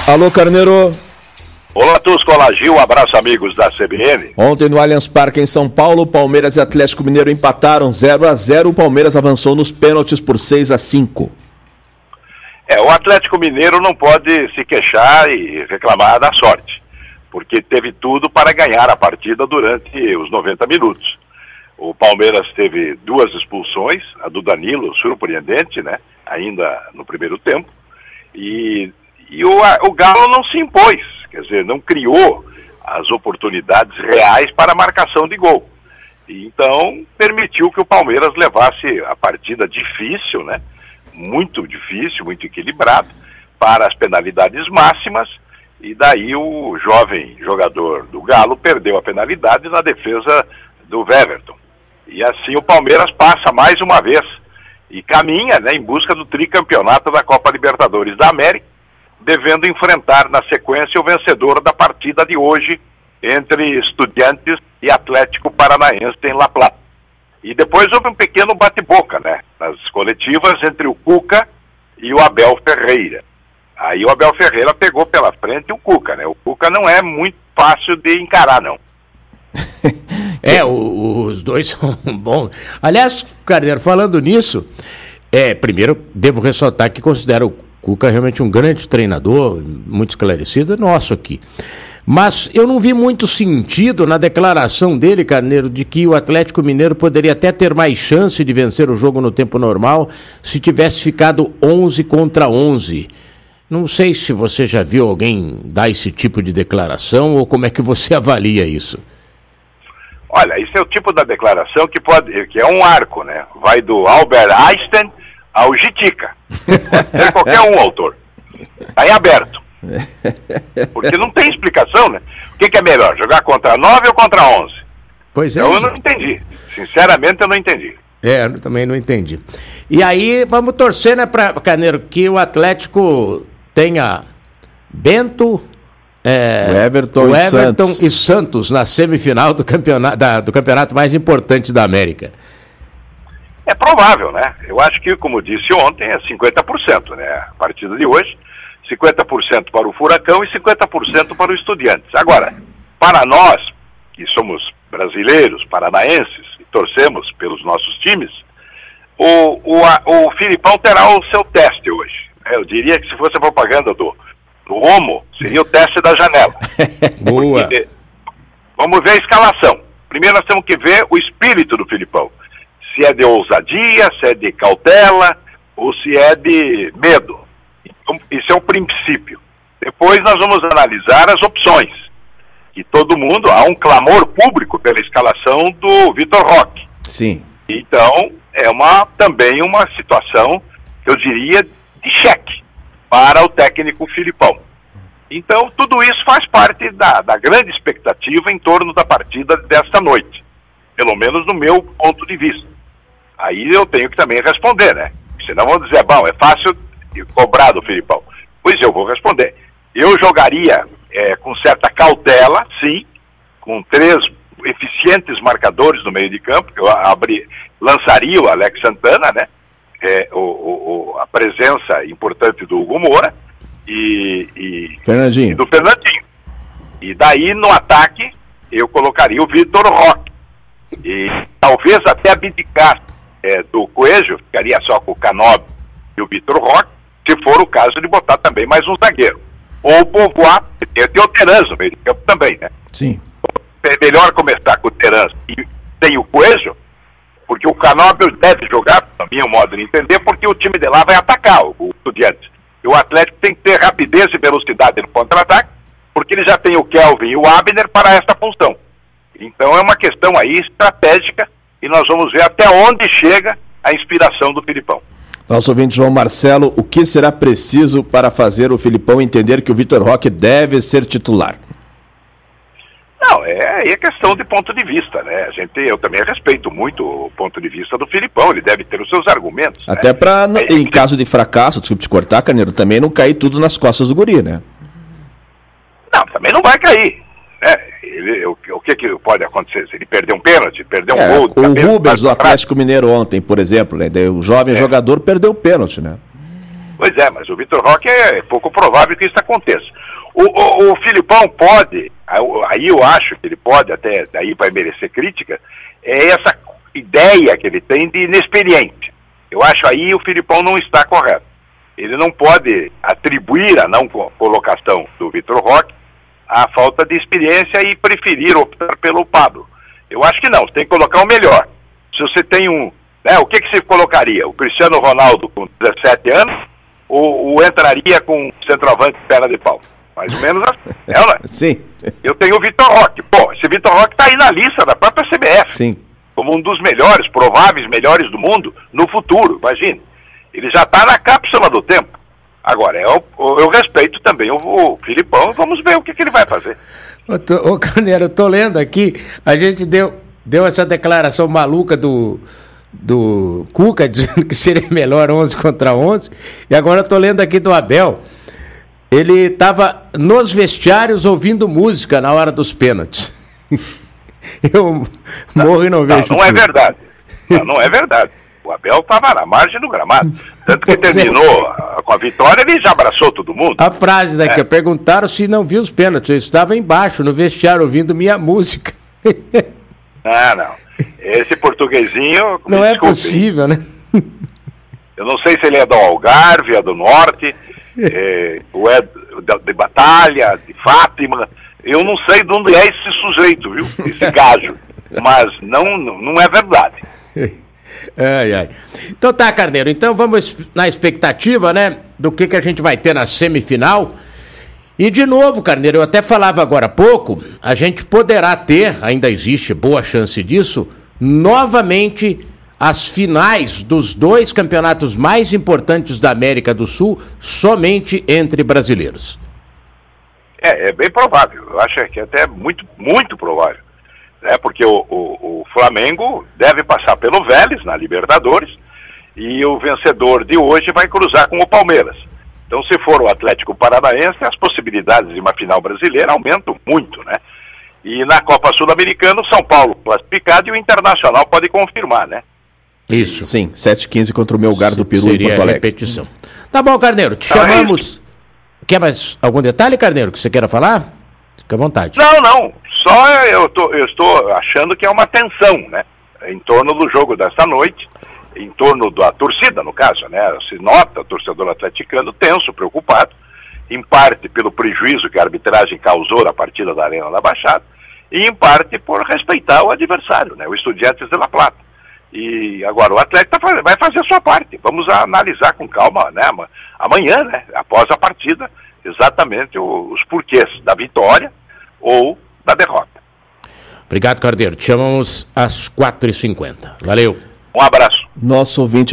Alô, Carneiro. Olá, Tusco, olá, Gil, abraço, amigos da CBN. Ontem no Allianz Parque em São Paulo, Palmeiras e Atlético Mineiro empataram 0-0, o Palmeiras avançou nos pênaltis por 6-5. O Atlético Mineiro não pode se queixar e reclamar da sorte, porque teve tudo para ganhar a partida durante os 90 minutos. O Palmeiras teve 2 expulsões, a do Danilo, surpreendente, né, ainda no primeiro tempo, e o Galo não se impôs. Quer dizer, não criou as oportunidades reais para a marcação de gol. Então, permitiu que o Palmeiras levasse a partida difícil, né? Muito difícil, muito equilibrado, para as penalidades máximas, e daí o jovem jogador do Galo perdeu a penalidade na defesa do Weverton. E assim o Palmeiras passa mais uma vez e caminha, né, em busca do tricampeonato da Copa Libertadores da América, devendo enfrentar na sequência o vencedor da partida de hoje entre Estudiantes e Atlético Paranaense em La Plata. E depois houve um pequeno bate-boca, né, nas coletivas entre o Cuca e o Abel Ferreira. Aí o Abel Ferreira pegou pela frente o Cuca, né? O Cuca não é muito fácil de encarar, não. Os dois são bons. Aliás, Carneiro, falando nisso, primeiro devo ressaltar que considero o Cuca realmente um grande treinador, muito esclarecido, nosso aqui. Mas eu não vi muito sentido na declaração dele, Carneiro, de que o Atlético Mineiro poderia até ter mais chance de vencer o jogo no tempo normal se tivesse ficado 11-11. Não sei se você já viu alguém dar esse tipo de declaração ou como é que você avalia isso. Olha, isso é o tipo da declaração que é um arco, né? Vai do Albert Einstein ao Gitica. Pode ser qualquer um autor. Está em aberto. Porque não tem explicação, né? O que é melhor, jogar contra 9 ou contra 11? Pois é. Então eu não entendi. Sinceramente, eu não entendi. Eu também não entendi. E aí, vamos torcer, né, Carneiro, que o Atlético tenha Bento, Everton e Santos na semifinal do campeonato mais importante da América. É provável, né? Eu acho que, como disse ontem, é 50%, né? A partida de hoje, 50% para o Furacão e 50% para o Estudiantes. Agora, para nós, que somos brasileiros, paranaenses, e torcemos pelos nossos times, o Filipão terá o seu teste hoje. Eu diria que se fosse a propaganda do Homo, seria o teste da janela. Boa. Porque, vamos ver a escalação. Primeiro nós temos que ver o espírito do Filipão. Se é de ousadia, se é de cautela, ou se é de medo. Então, isso é o princípio. Depois nós vamos analisar as opções. E todo mundo, há um clamor público pela escalação do Vitor Roque. Sim. Então, é também uma situação, eu diria, de cheque para o técnico Filipão. Então, tudo isso faz parte da grande expectativa em torno da partida desta noite. Pelo menos no meu ponto de vista. Aí eu tenho que também responder, né? Senão vão dizer, bom, é fácil cobrar do Filipão. Pois eu vou responder. Eu jogaria com certa cautela, sim, com 3 eficientes marcadores no meio de campo. Eu lançaria o Alex Santana, né? A presença importante do Hugo Moura e do Fernandinho. E daí, no ataque, eu colocaria o Vitor Roque. E talvez até abdicar do Coelho, ficaria só com o Canobi e o Vitor Roque, se for o caso de botar também mais um zagueiro. Ou o Povoar, tem o Terans no meio de campo também, né? Sim. É melhor começar com o Terans e tem o Coelho, porque o Canobi deve jogar, na minha modo de entender, porque o time de lá vai atacar o Estudiantes. E o Atlético tem que ter rapidez e velocidade no contra-ataque, porque ele já tem o Kelvin e o Abner para esta função. Então é uma questão aí estratégica e nós vamos ver até onde chega a inspiração do Filipão. Nosso ouvinte João Marcelo, o que será preciso para fazer o Filipão entender que o Vitor Roque deve ser titular? Não, é questão de ponto de vista, né? Eu também respeito muito o ponto de vista do Filipão, ele deve ter os seus argumentos. Até né? para, em caso de fracasso, desculpe te cortar, Carneiro, também não cair tudo nas costas do guri, né? Não, também não vai cair. Né? O que pode acontecer? Se ele perder um pênalti, perder um gol... O Rubens do Atlético Mineiro ontem, por exemplo, né? O jovem jogador perdeu o pênalti, né? Pois é, mas o Vitor Roque é pouco provável que isso aconteça. O Filipão pode, aí eu acho que ele pode, até daí vai merecer crítica, é essa ideia que ele tem de inexperiente. Eu acho aí o Filipão não está correto. Ele não pode atribuir a não colocação do Vitor Roque à falta de experiência e preferir optar pelo Pablo. Eu acho que não, você tem que colocar o melhor. Se você tem o que você colocaria? O Cristiano Ronaldo com 17 anos ou entraria com centroavante perna de pau? Mais ou menos assim. Sim. Eu tenho o Vitor Roque. Pô, esse Vitor Roque está aí na lista da própria CBF. Sim. Como um dos melhores, prováveis melhores do mundo no futuro, imagine. Ele já está na cápsula do tempo. Agora, eu respeito também o Filipão, vamos ver o que ele vai fazer. Ô Carneiro, eu tô lendo aqui, a gente deu essa declaração maluca do Cuca, dizendo que seria melhor 11 contra 11, e agora eu tô lendo aqui do Abel. Ele estava nos vestiários ouvindo música na hora dos pênaltis. Eu morro e não vejo. Não é verdade. Não é verdade. O Abel estava na margem do gramado. Tanto que terminou com a vitória, ele já abraçou todo mundo. A frase daqui, perguntaram se não viu os pênaltis. Eu estava embaixo, no vestiário, ouvindo minha música. Não. Esse portuguesinho... Não é possível, né? Eu não sei se ele é do Algarve, é do Norte, ou é de Batalha, de Fátima. Eu não sei de onde é esse sujeito, viu? Esse gajo. Mas não é verdade. Ai. Então tá, Carneiro. Então vamos na expectativa, né? Do que a gente vai ter na semifinal. E de novo, Carneiro, eu até falava agora há pouco, a gente poderá ter, ainda existe boa chance disso, novamente as finais dos 2 campeonatos mais importantes da América do Sul, somente entre brasileiros. É bem provável. Eu acho que até muito, muito provável. Porque o Flamengo deve passar pelo Vélez, na Libertadores, e o vencedor de hoje vai cruzar com o Palmeiras. Então, se for o Atlético Paranaense, as possibilidades de uma final brasileira aumentam muito, né? E na Copa Sul-Americana, o São Paulo classificado e o Internacional pode confirmar, né? Isso. Sim, 7h15 contra o Melgar do Peru em Porto Alegre. Repetição. Tá bom, Carneiro, te chamamos. Quer mais algum detalhe, Carneiro, que você queira falar? Fica à vontade. Não. Só eu estou achando que é uma tensão, né? Em torno do jogo desta noite, em torno da torcida, no caso, né? Se nota o torcedor atleticano tenso, preocupado, em parte pelo prejuízo que a arbitragem causou na partida da Arena da Baixada, e em parte por respeitar o adversário, né? O Estudiantes de La Plata. E agora o Atlético vai fazer a sua parte. Vamos analisar com calma, né? Amanhã, né? Após a partida, exatamente os porquês da vitória ou da derrota. Obrigado, Carneiro. Te chamamos às 4h50. Valeu. Um abraço. Nosso ouvinte